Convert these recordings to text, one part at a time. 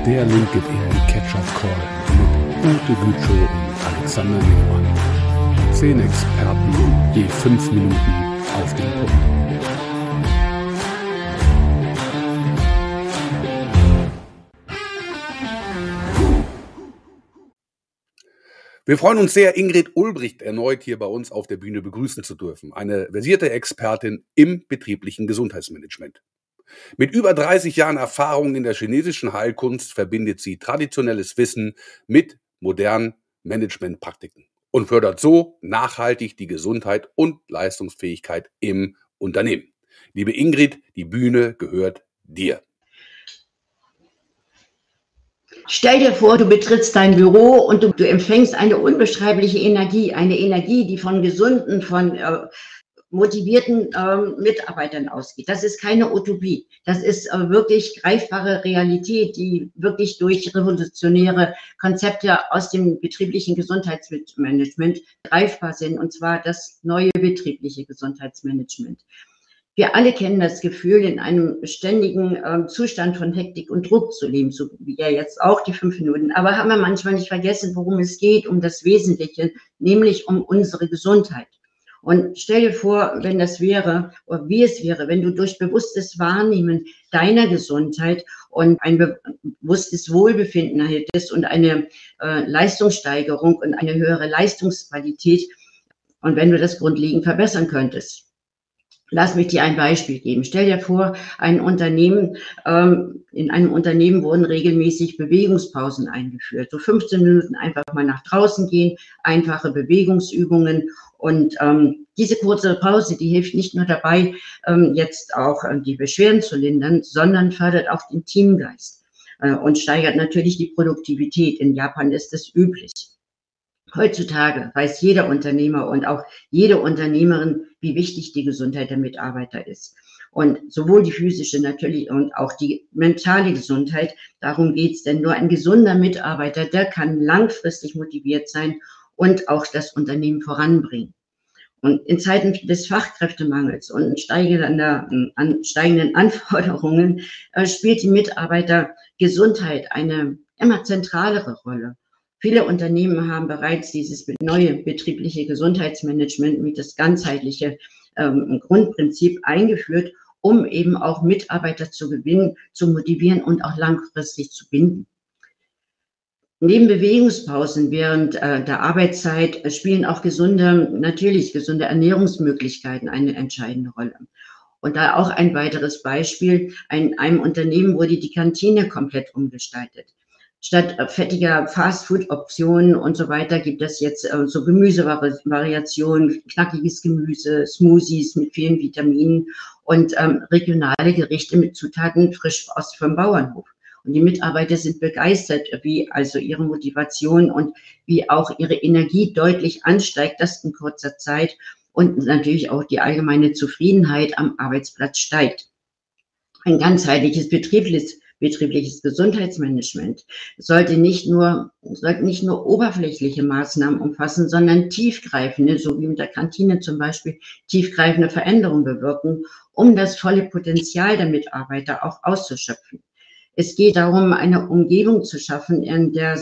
Der LinkedIn Catch-up Call mit Ute Gütschow und Alexander Neumann. 10 Experten, je 5 Minuten auf den Punkt. Wir freuen uns sehr, Ingrid Ulbricht erneut hier bei uns auf der Bühne begrüßen zu dürfen. Eine versierte Expertin im betrieblichen Gesundheitsmanagement. Mit über 30 Jahren Erfahrung in der chinesischen Heilkunst verbindet sie traditionelles Wissen mit modernen Managementpraktiken und fördert so nachhaltig die Gesundheit und Leistungsfähigkeit im Unternehmen. Liebe Ingrid, die Bühne gehört dir. Stell dir vor, du betrittst dein Büro und du empfängst eine unbeschreibliche Energie, eine Energie, die von gesunden, von motivierten Mitarbeitern ausgeht. Das ist keine Utopie. Das ist wirklich greifbare Realität, die wirklich durch revolutionäre Konzepte aus dem betrieblichen Gesundheitsmanagement greifbar sind, und zwar das neue betriebliche Gesundheitsmanagement. Wir alle kennen das Gefühl, in einem ständigen Zustand von Hektik und Druck zu leben, so wie ja jetzt auch die 5 Minuten. Aber haben wir manchmal nicht vergessen, worum es geht, um das Wesentliche, nämlich um unsere Gesundheit. Und stell dir vor, wenn das wäre, oder wie es wäre, wenn du durch bewusstes Wahrnehmen deiner Gesundheit und ein bewusstes Wohlbefinden erhältst und eine Leistungssteigerung und eine höhere Leistungsqualität, und wenn du das grundlegend verbessern könntest. Lass mich dir ein Beispiel geben. Stell dir vor, ein Unternehmen, in einem Unternehmen wurden regelmäßig Bewegungspausen eingeführt. So 15 Minuten einfach mal nach draußen gehen, einfache Bewegungsübungen. Und diese kurze Pause, die hilft nicht nur dabei, jetzt auch die Beschwerden zu lindern, sondern fördert auch den Teamgeist und steigert natürlich die Produktivität. In Japan ist das üblich. Heutzutage weiß jeder Unternehmer und auch jede Unternehmerin, wie wichtig die Gesundheit der Mitarbeiter ist. Und sowohl die physische natürlich und auch die mentale Gesundheit, darum geht's, denn nur ein gesunder Mitarbeiter, der kann langfristig motiviert sein und auch das Unternehmen voranbringen. Und in Zeiten des Fachkräftemangels und steigenden Anforderungen spielt die Mitarbeitergesundheit eine immer zentralere Rolle. Viele Unternehmen haben bereits dieses neue betriebliche Gesundheitsmanagement mit das ganzheitliche Grundprinzip eingeführt, um eben auch Mitarbeiter zu gewinnen, zu motivieren und auch langfristig zu binden. Neben Bewegungspausen während der Arbeitszeit spielen auch gesunde Ernährungsmöglichkeiten eine entscheidende Rolle. Und da auch ein weiteres Beispiel, in einem Unternehmen wurde die Kantine komplett umgestaltet. Statt fettiger Fastfood-Optionen und so weiter gibt es jetzt so Gemüsevariationen, knackiges Gemüse, Smoothies mit vielen Vitaminen und regionale Gerichte mit Zutaten frisch vom Bauernhof. Und die Mitarbeiter sind begeistert, wie also ihre Motivation und wie auch ihre Energie deutlich ansteigt, das in kurzer Zeit, und natürlich auch die allgemeine Zufriedenheit am Arbeitsplatz steigt. Ein ganzheitliches betriebliches Gesundheitsmanagement sollte nicht nur oberflächliche Maßnahmen umfassen, sondern tiefgreifende, so wie mit der Kantine zum Beispiel, tiefgreifende Veränderungen bewirken, um das volle Potenzial der Mitarbeiter auch auszuschöpfen. Es geht darum, eine Umgebung zu schaffen, in der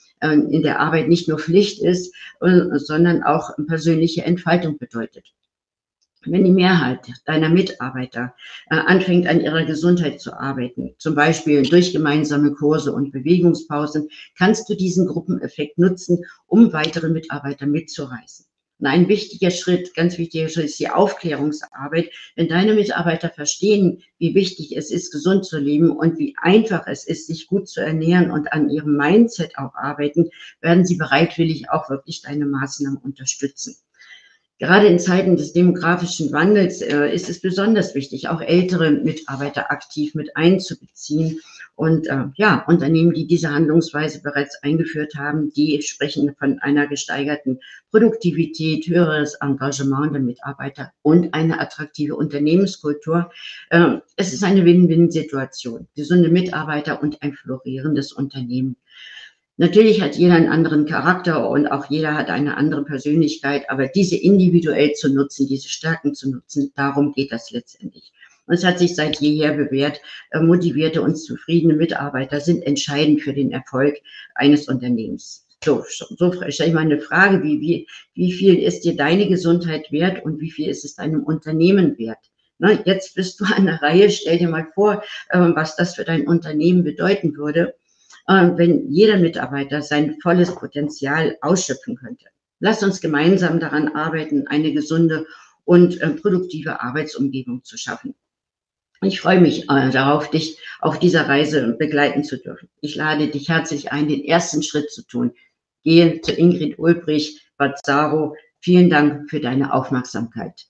Arbeit nicht nur Pflicht ist, sondern auch persönliche Entfaltung bedeutet. Wenn die Mehrheit deiner Mitarbeiter anfängt, an ihrer Gesundheit zu arbeiten, zum Beispiel durch gemeinsame Kurse und Bewegungspausen, kannst du diesen Gruppeneffekt nutzen, um weitere Mitarbeiter mitzureißen. Und ein wichtiger Schritt, ganz wichtiger Schritt ist die Aufklärungsarbeit. Wenn deine Mitarbeiter verstehen, wie wichtig es ist, gesund zu leben und wie einfach es ist, sich gut zu ernähren und an ihrem Mindset auch arbeiten, werden sie bereitwillig auch wirklich deine Maßnahmen unterstützen. Gerade in Zeiten des demografischen Wandels ist es besonders wichtig, auch ältere Mitarbeiter aktiv mit einzubeziehen. Und Unternehmen, die diese Handlungsweise bereits eingeführt haben, die sprechen von einer gesteigerten Produktivität, höheres Engagement der Mitarbeiter und eine attraktive Unternehmenskultur. Es ist eine Win-Win-Situation, gesunde Mitarbeiter und ein florierendes Unternehmen. Natürlich hat jeder einen anderen Charakter und auch jeder hat eine andere Persönlichkeit, aber diese individuell zu nutzen, diese Stärken zu nutzen, darum geht das letztendlich. Und es hat sich seit jeher bewährt. Motivierte und zufriedene Mitarbeiter sind entscheidend für den Erfolg eines Unternehmens. So stelle ich mal eine Frage, wie viel ist dir deine Gesundheit wert und wie viel ist es deinem Unternehmen wert? Na, jetzt bist du an der Reihe. Stell dir mal vor, was das für dein Unternehmen bedeuten würde, wenn jeder Mitarbeiter sein volles Potenzial ausschöpfen könnte. Lass uns gemeinsam daran arbeiten, eine gesunde und produktive Arbeitsumgebung zu schaffen. Ich freue mich darauf, dich auf dieser Reise begleiten zu dürfen. Ich lade dich herzlich ein, den ersten Schritt zu tun. Gehe zu Ingrid Ulbrich, Bad Saro. Vielen Dank für deine Aufmerksamkeit.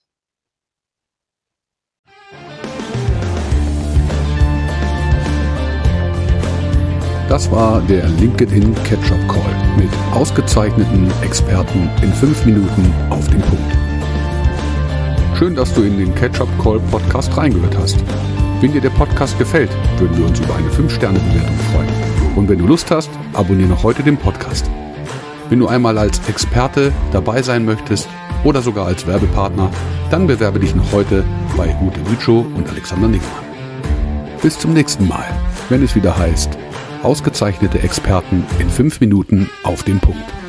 Das war der LinkedIn Catch-up Call mit ausgezeichneten Experten in 5 Minuten auf den Punkt. Schön, dass du in den Catch-up Call Podcast reingehört hast. Wenn dir der Podcast gefällt, würden wir uns über eine 5-Sterne-Bewertung freuen. Und wenn du Lust hast, abonniere noch heute den Podcast. Wenn du einmal als Experte dabei sein möchtest oder sogar als Werbepartner, dann bewerbe dich noch heute bei Ute Lütschow und Alexander Niggemann. Bis zum nächsten Mal, wenn es wieder heißt, ausgezeichnete Experten in 5 Minuten auf den Punkt.